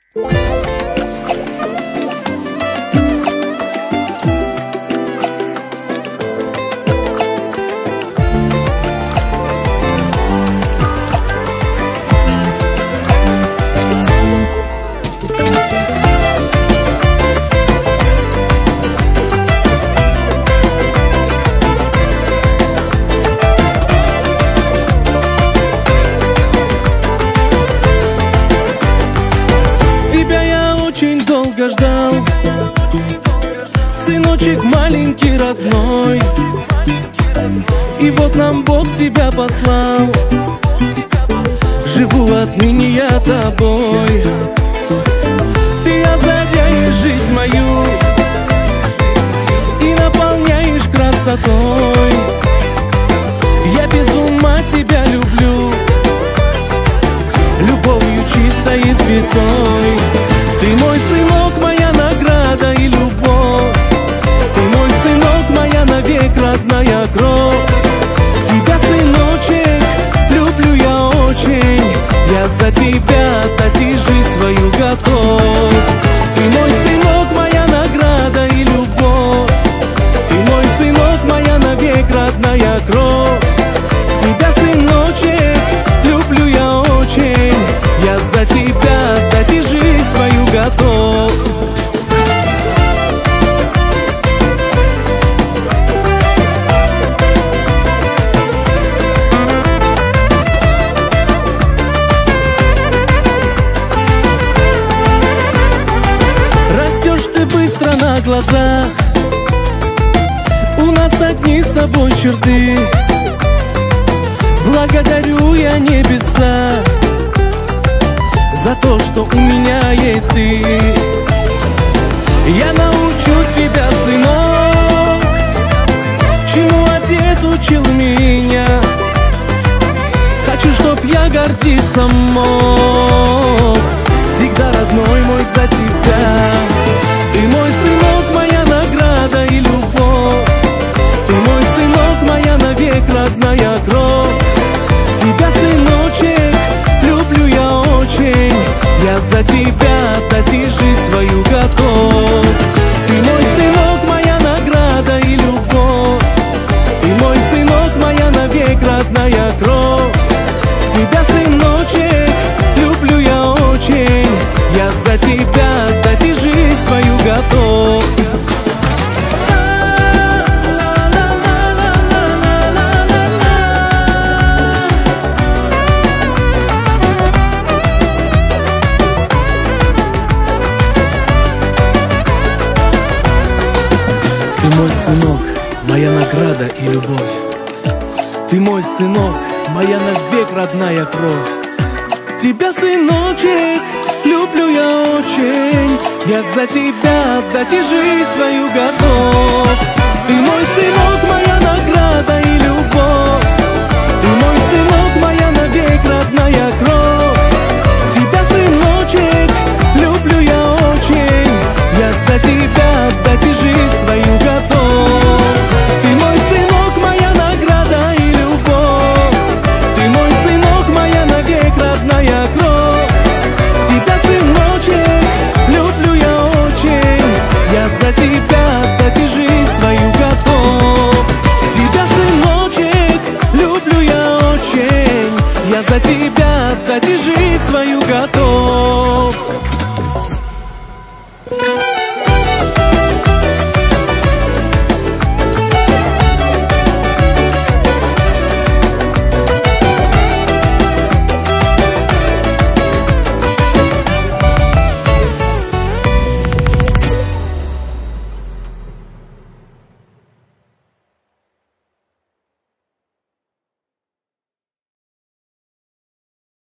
Тебя я очень долго ждал, сыночек маленький родной. И вот нам Бог тебя послал, живу отныне я тобой. Ты озаряешь жизнь мою и наполняешь красотой. Я без ума тебя люблю, любовью чистой и святой. Ты мой сынок, моя награда и любовь. Ты мой сынок, моя навек родная кровь. Тебя, сыночек, люблю я очень. Я за тебя отдать и жизнь свою готов. Ты мой сынок, моя награда и любовь. Ты мой сынок, моя навек родная кровь. Тебя, сыночек, люблю я очень. Я за тебя отдать и жизнь свою готов. Растешь ты быстро на глазах, у нас одни с тобой черты. Благодарю я небеса за то, что у меня есть ты. Я научу тебя, сынок, чему отец учил меня. Хочу, чтоб я гордиться мог, всегда родной мой за тебя. Ты мой сынок, моя награда и любовь. Ты мой сынок, моя навек родная кровь. Тебя, сыночек, люблю я очень. Я за тебя отдать и жизнь свою готов. Ты мой сынок, моя награда и любовь. Ты мой сынок, моя навек родная кровь. Тебя, сыночек, люблю я очень. Я за тебя отдать и жизнь свою готов. Ты мой сынок, моя награда и любовь. Ты мой сынок, моя навек родная кровь. Тебя, сыночек, люблю я очень. Я за тебя отдать и жизнь свою готов. Ты мой сынок, моя награда и любовь. Ты мой сынок, моя навек родная кровь. Тебя, сыночек, люблю я очень. Я за тебя отдать и жизнь свою готов. Ты мой сынок, моя награда и любовь. Ты мой сынок, моя навек родная кровь. Тебя, сыночек, люблю я очень. Я за тебя отдать и жизнь свою готов. Тебя, сыночек, люблю я очень. Я за тебя отдать и жизнь.